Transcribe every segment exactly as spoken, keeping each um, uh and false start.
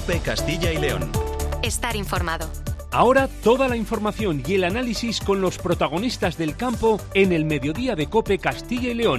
COPE Castilla y León. Estar informado. Ahora toda la información y el análisis con los protagonistas del campo en el mediodía de COPE Castilla y León.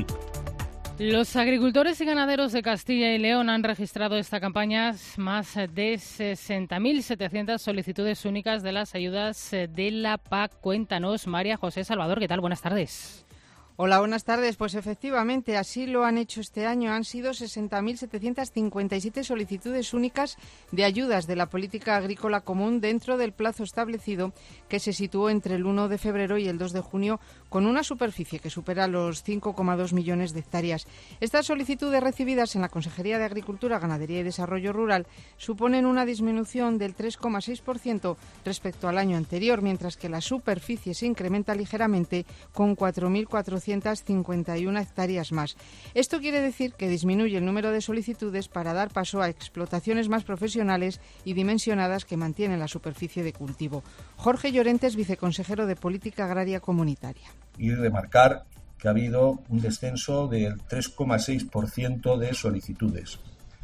Los agricultores y ganaderos de Castilla y León han registrado esta campaña más de sesenta mil setecientas solicitudes únicas de las ayudas de la P A C. Cuéntanos, María José Salvador, ¿qué tal? Buenas tardes. Hola, buenas tardes. Pues efectivamente, así lo han hecho este año. Han sido sesenta mil setecientas cincuenta y siete solicitudes únicas de ayudas de la política agrícola común dentro del plazo establecido, que se situó entre el uno de febrero y el dos de junio, con una superficie que supera los cinco coma dos millones de hectáreas. Estas solicitudes recibidas en la Consejería de Agricultura, Ganadería y Desarrollo Rural suponen una disminución del tres coma seis por ciento respecto al año anterior, mientras que la superficie se incrementa ligeramente con cuatro mil cuatrocientas cincuenta y una hectáreas más. Esto quiere decir que disminuye el número de solicitudes para dar paso a explotaciones más profesionales y dimensionadas que mantienen la superficie de cultivo. Jorge Llorente es viceconsejero de Política Agraria Comunitaria. Y remarcar que ha habido un descenso del tres coma seis por ciento de solicitudes.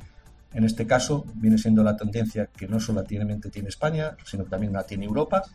En este caso viene siendo la tendencia que no solamente tiene España, sino que también la tiene Europa.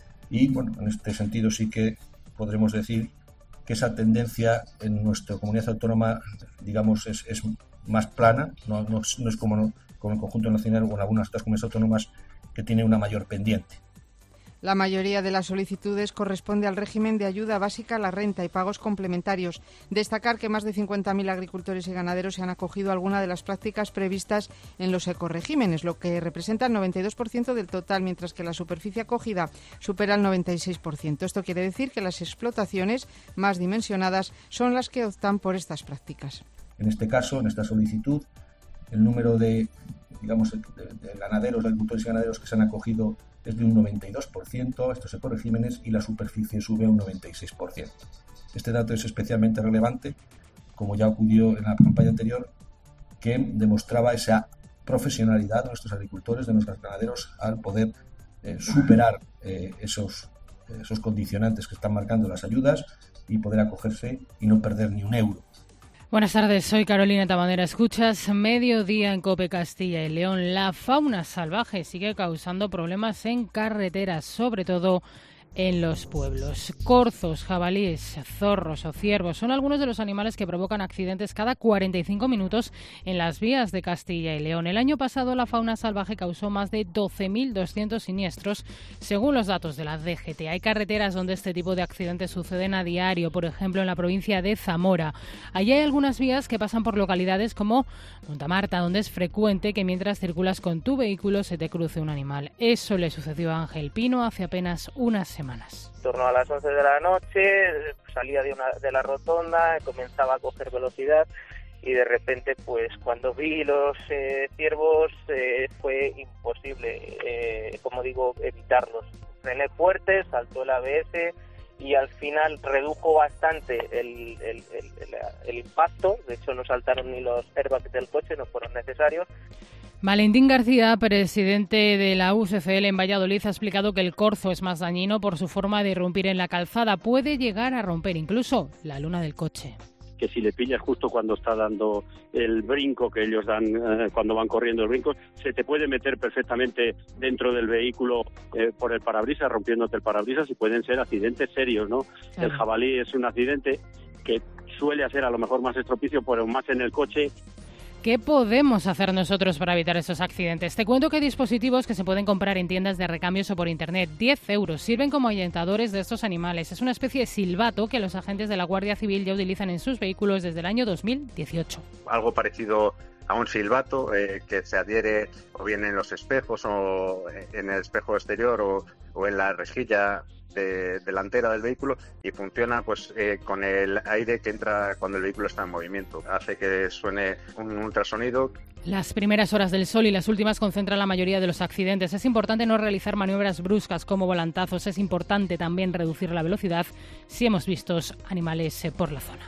Y bueno, en este sentido sí que podremos decir que esa tendencia en nuestra comunidad autónoma, digamos, es, es más plana, no, no, no es como, no, como el conjunto nacional o en algunas otras comunidades autónomas que tiene una mayor pendiente. La mayoría de las solicitudes corresponde al régimen de ayuda básica a la renta y pagos complementarios. Destacar que más de cincuenta mil agricultores y ganaderos se han acogido a alguna de las prácticas previstas en los ecoregímenes, lo que representa el noventa y dos por ciento del total, mientras que la superficie acogida supera el noventa y seis por ciento. Esto quiere decir que las explotaciones más dimensionadas son las que optan por estas prácticas. En este caso, en esta solicitud, el número de, digamos, de, de ganaderos, de agricultores y ganaderos que se han acogido es de un noventa y dos por ciento a estos ecoregímenes y la superficie sube a un noventa y seis por ciento. Este dato es especialmente relevante, como ya ocurrió en la campaña anterior, que demostraba esa profesionalidad de nuestros agricultores, de nuestros ganaderos, al poder eh, superar eh, esos, esos condicionantes que están marcando las ayudas y poder acogerse y no perder ni un euro. Buenas tardes, soy Carolina Tabanera. Escuchas Mediodía en COPE Castilla y León. La fauna salvaje sigue causando problemas en carreteras, sobre todo en los pueblos. Corzos, jabalíes, zorros o ciervos son algunos de los animales que provocan accidentes cada cuarenta y cinco minutos en las vías de Castilla y León. El año pasado la fauna salvaje causó más de doce mil doscientos siniestros, según los datos de la D G T. Hay carreteras donde este tipo de accidentes suceden a diario, por ejemplo en la provincia de Zamora. Allí hay algunas vías que pasan por localidades como Montamarta, donde es frecuente que mientras circulas con tu vehículo se te cruce un animal. Eso le sucedió a Ángel Pino hace apenas unas semanas. En torno a las once de la noche salía de, una, de la rotonda, comenzaba a coger velocidad y de repente, pues cuando vi los eh, ciervos eh, fue imposible, eh, como digo, evitarlos. Frené fuerte, saltó el A B S y al final redujo bastante el, el, el, el, el impacto. De hecho, no saltaron ni los airbags del coche, no fueron necesarios. Valentín García, presidente de la U C C L en Valladolid, ha explicado que el corzo es más dañino por su forma de irrumpir en la calzada. Puede llegar a romper incluso la luna del coche. Que si le pillas justo cuando está dando el brinco que ellos dan eh, cuando van corriendo el brinco, se te puede meter perfectamente dentro del vehículo eh, por el parabrisas, rompiéndote el parabrisas, y pueden ser accidentes serios, ¿no? Claro. El jabalí es un accidente que suele ser a lo mejor más estropicio, pero más en el coche. ¿Qué podemos hacer nosotros para evitar esos accidentes? Te cuento que hay dispositivos que se pueden comprar en tiendas de recambios o por internet. diez euros. Sirven como ahuyentadores de estos animales. Es una especie de silbato que los agentes de la Guardia Civil ya utilizan en sus vehículos desde el año dos mil dieciocho. Algo parecido a un silbato eh, que se adhiere o bien en los espejos o en el espejo exterior o, o en la rejilla de, delantera del vehículo, y funciona pues eh, con el aire que entra cuando el vehículo está en movimiento. Hace que suene un ultrasonido. Las primeras horas del sol y las últimas concentran la mayoría de los accidentes. Es importante no realizar maniobras bruscas como volantazos. Es importante también reducir la velocidad si hemos visto animales por la zona.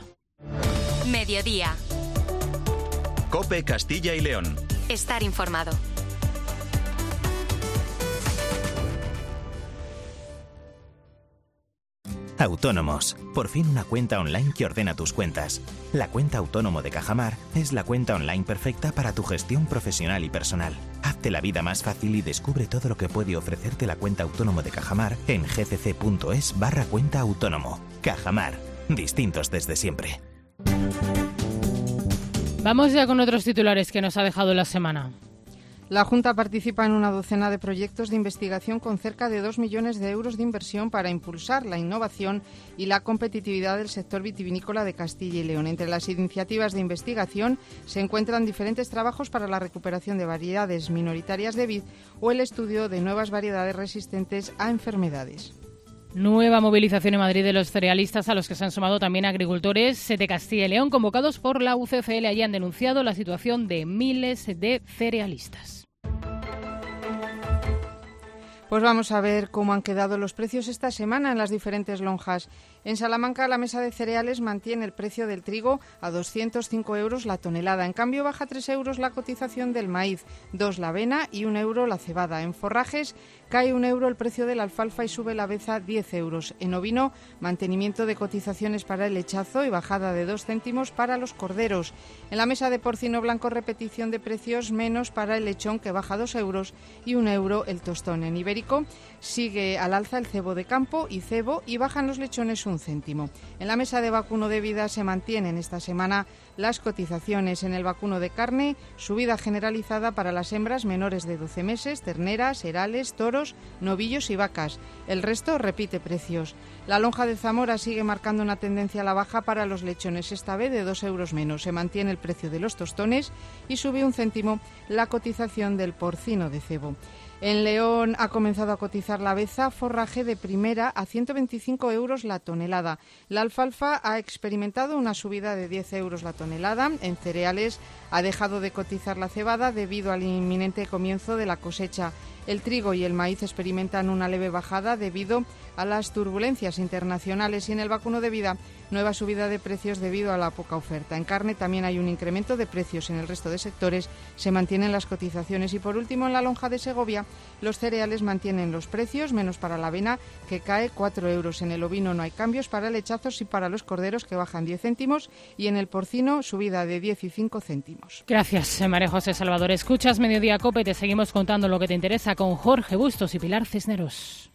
Mediodía. COPE Castilla y León. Estar informado. Autónomos. Por fin una cuenta online que ordena tus cuentas. La cuenta autónomo de Cajamar es la cuenta online perfecta para tu gestión profesional y personal. Hazte la vida más fácil y descubre todo lo que puede ofrecerte la cuenta autónomo de Cajamar en gcc.es barra cuenta autónomo. Cajamar. Distintos desde siempre. Vamos ya con otros titulares que nos ha dejado la semana. La Junta participa en una docena de proyectos de investigación con cerca de dos millones de euros de inversión para impulsar la innovación y la competitividad del sector vitivinícola de Castilla y León. Entre las iniciativas de investigación se encuentran diferentes trabajos para la recuperación de variedades minoritarias de vid o el estudio de nuevas variedades resistentes a enfermedades. Nueva movilización en Madrid de los cerealistas, a los que se han sumado también agricultores de Castilla y León, convocados por la U C C L. Allí han denunciado la situación de miles de cerealistas. Pues vamos a ver cómo han quedado los precios esta semana en las diferentes lonjas. En Salamanca, la mesa de cereales mantiene el precio del trigo a doscientos cinco euros la tonelada. En cambio, baja tres euros la cotización del maíz, dos la avena y un euro la cebada. En forrajes, cae un euro el precio de la alfalfa y sube la beza diez euros. En ovino, mantenimiento de cotizaciones para el lechazo y bajada de dos céntimos para los corderos. En la mesa de porcino blanco, repetición de precios, menos para el lechón, que baja dos euros, y un euro el tostón. En ibérico, sigue al alza el cebo de campo y cebo y bajan los lechones un céntimo. En la mesa de vacuno de vida se mantienen esta semana las cotizaciones. En el vacuno de carne, subida generalizada para las hembras menores de doce meses, terneras, herales, toros, novillos y vacas. El resto repite precios. La lonja de Zamora sigue marcando una tendencia a la baja para los lechones, esta vez de dos euros menos. Se mantiene el precio de los tostones y sube un céntimo la cotización del porcino de cebo. En León ha comenzado a cotizar la beza forraje de primera a ciento veinticinco euros la tonelada. La alfalfa ha experimentado una subida de diez euros la tonelada. En cereales ha dejado de cotizar la cebada debido al inminente comienzo de la cosecha. El trigo y el maíz experimentan una leve bajada debido a las turbulencias internacionales, y en el vacuno de vida, nueva subida de precios debido a la poca oferta. En carne también hay un incremento de precios. En el resto de sectores se mantienen las cotizaciones. Y por último, en la lonja de Segovia, los cereales mantienen los precios, menos para la avena, que cae cuatro euros. En el ovino no hay cambios para lechazos y para los corderos, que bajan diez céntimos, y en el porcino subida de diez y cinco céntimos. Gracias, María José Salvador. Escuchas Mediodía COPE, te seguimos contando lo que te interesa con Jorge Bustos y Pilar Cisneros.